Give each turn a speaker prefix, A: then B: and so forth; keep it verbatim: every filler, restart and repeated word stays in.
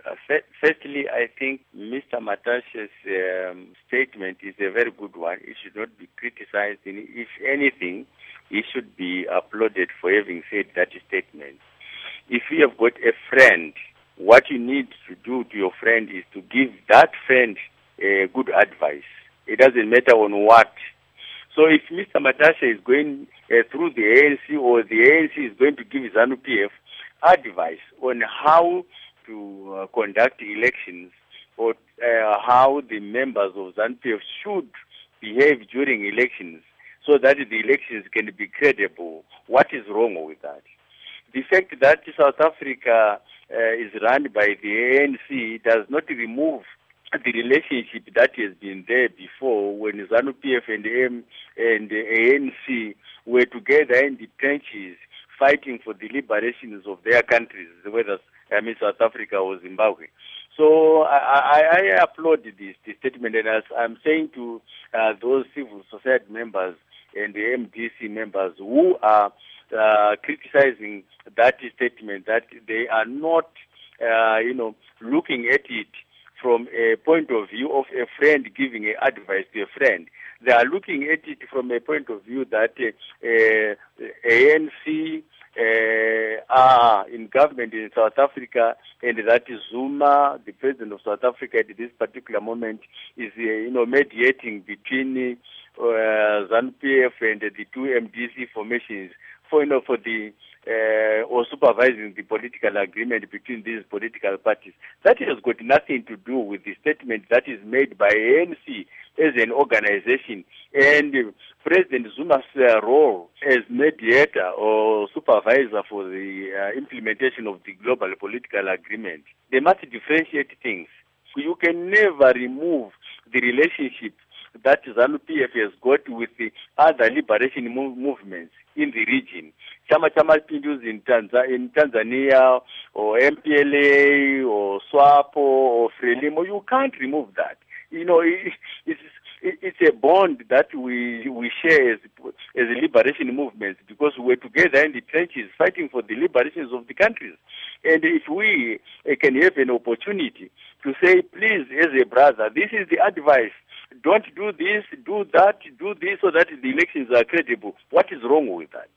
A: Uh, f- firstly, I think Mister Matashe's um, statement is a very good one. It should not be criticized. If anything, he should be applauded for having said that statement. If you have got a friend, what you need to do to your friend is to give that friend uh, good advice. It doesn't matter on what. So if Mister Matashe is going uh, through the A N C, or the A N C is going to give ZANU P F advice on how to uh, conduct elections, or uh, how the members of ZANU P F should behave during elections so that the elections can be credible, what is wrong with that? The fact that South Africa uh, is run by the A N C does not remove the relationship that has been there before, when ZANU P F and, M and the A N C were together in the trenches fighting for the liberations of their countries, whether I mean South Africa or Zimbabwe. So I, I, I applaud this, this statement, and as I'm saying to uh, those civil society members and the M D C members who are uh, criticizing that statement, that they are not, uh, you know, looking at it from a point of view of a friend giving a advice to a friend. They are looking at it from a point of view that uh, uh, A N C uh, are in government in South Africa, and that Zuma, the president of South Africa at this particular moment, is uh, you know mediating between uh, ZANU P F and the two M D C formations for you know for the Uh, or supervising the political agreement between these political parties. That has got nothing to do with the statement that is made by A N C as an organization, and uh, President Zuma's uh, role as mediator or supervisor for the uh, implementation of the global political agreement. They must differentiate things. You can never remove the relationship that ZANU P F has got with the other liberation move movements in the region. Chama cha Mapinduzi in, Tanzania, in Tanzania, or M P L A, or SWAPO, or FRELIMO, you can't remove that. You know, it, it's, it's a bond that we we share as, as liberation movements, because we're together in the trenches fighting for the liberations of the countries. And if we uh, can have an opportunity to say, please, as a brother, this is the advice. Don't do this, do that, do this, so that the elections are credible. What is wrong with that?